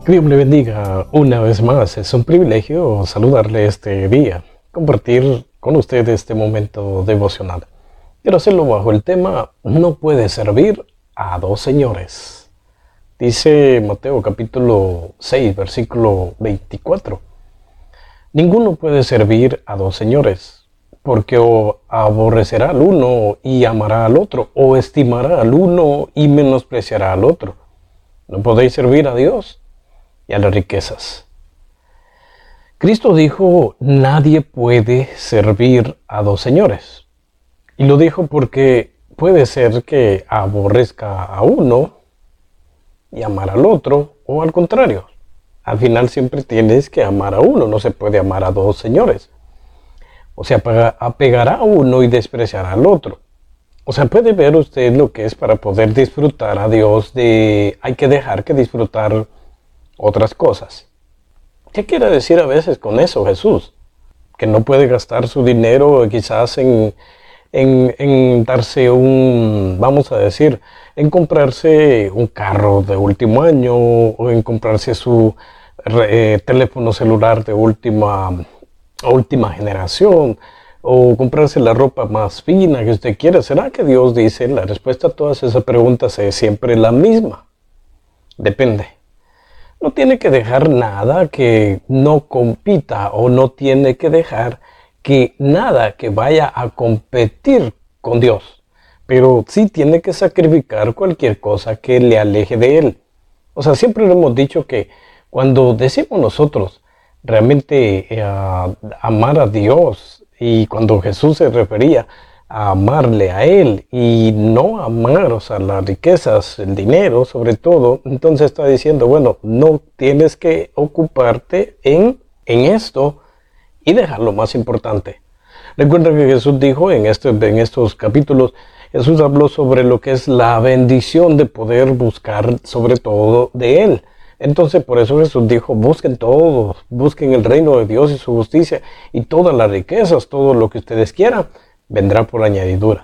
Que Dios me bendiga una vez más. Es un privilegio saludarle este día, compartir con usted este momento devocional. Quiero hacerlo bajo el tema "No puede servir a dos señores". Dice Mateo capítulo 6, versículo 24. Ninguno puede servir a dos señores, porque o aborrecerá al uno y amará al otro, o estimará al uno y menospreciará al otro. No podéis servir a Dios y a las riquezas. Cristo dijo, nadie puede servir a dos señores. Y lo dijo porque puede ser que aborrezca a uno y amar al otro, o al contrario. Al final siempre tienes que amar a uno, no se puede amar a dos señores. O sea, apegará a uno y despreciará al otro. O sea, puede ver usted lo que es para poder disfrutar a Dios, hay que dejar que disfrutar otras cosas. ¿Qué quiere decir a veces con eso Jesús? Que no puede gastar su dinero quizás en darse vamos a decir, en comprarse un carro de último año, o en comprarse su teléfono celular de última generación, o comprarse la ropa más fina que usted quiera. ¿Será que Dios dice? La respuesta a todas esas preguntas es siempre la misma. Depende. No tiene que dejar nada que no compita, o no tiene que dejar que nada que vaya a competir con Dios. Pero sí tiene que sacrificar cualquier cosa que le aleje de Él. O sea, siempre lo hemos dicho que cuando decimos nosotros realmente amar a Dios, y cuando Jesús se refería a amarle a Él y no amar, o sea, las riquezas, el dinero sobre todo, entonces está diciendo, bueno, no tienes que ocuparte en esto y dejar lo más importante. Recuerda que Jesús dijo en estos capítulos, Jesús habló sobre lo que es la bendición de poder buscar sobre todo de Él. Entonces por eso Jesús dijo, busquen todo, busquen el reino de Dios y su justicia, y todas las riquezas, todo lo que ustedes quieran, vendrá por añadidura.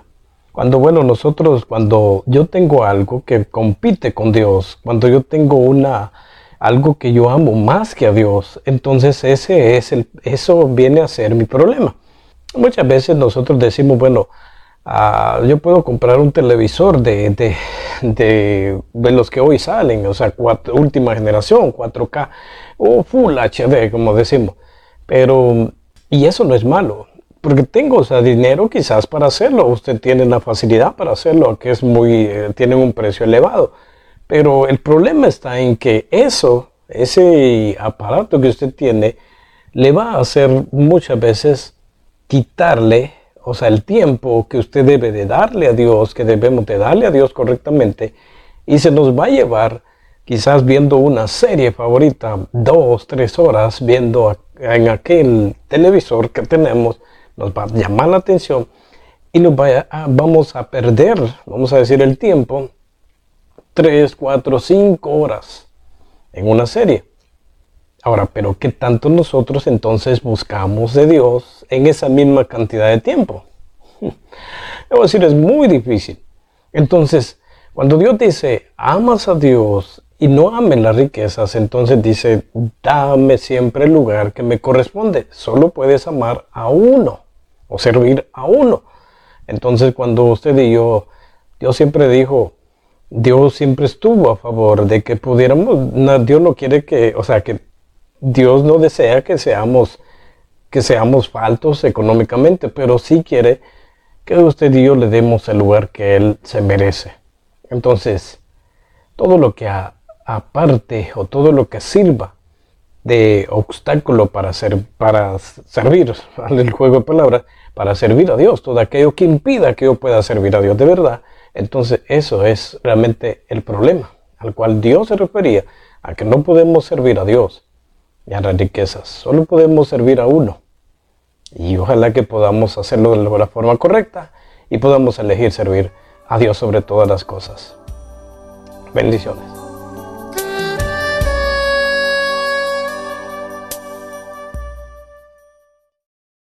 Cuando yo tengo algo que compite con Dios, cuando yo tengo algo que yo amo más que a Dios, entonces eso viene a ser mi problema. Muchas veces nosotros decimos, bueno, yo puedo comprar un televisor de los que hoy salen, o sea, última generación, 4K o Full HD, como decimos. Y eso no es malo, porque tengo, o sea, dinero quizás para hacerlo. Usted tiene la facilidad para hacerlo, que tienen un precio elevado. Pero el problema está en que ese aparato que usted tiene, le va a hacer muchas veces quitarle, o sea, el tiempo que usted debe de darle a Dios, que debemos de darle a Dios correctamente, y se nos va a llevar quizás viendo una serie favorita, 2, 3 horas viendo en aquel televisor que tenemos, nos va a llamar la atención y vamos a perder, vamos a decir, el tiempo, 3, 4, 5 horas en una serie. Ahora, pero ¿qué tanto nosotros entonces buscamos de Dios en esa misma cantidad de tiempo? Debo decir, es muy difícil. Entonces, cuando Dios dice, amas a Dios y no ames las riquezas, entonces dice, dame siempre el lugar que me corresponde. Solo puedes amar a uno o servir a uno. Entonces, cuando usted y yo, Dios siempre dijo, Dios siempre estuvo a favor de que pudiéramos, Dios no quiere que Dios no desea que seamos faltos económicamente, pero sí quiere que usted y yo le demos el lugar que Él se merece. Entonces, todo lo que aparte, o todo lo que sirva de obstáculo para servir, el juego de palabras, para servir a Dios, todo aquello que impida que yo pueda servir a Dios de verdad, entonces eso es realmente el problema al cual Dios se refería, a que no podemos servir a Dios y a las riquezas, solo podemos servir a uno. Y ojalá que podamos hacerlo de la forma correcta y podamos elegir servir a Dios sobre todas las cosas. Bendiciones.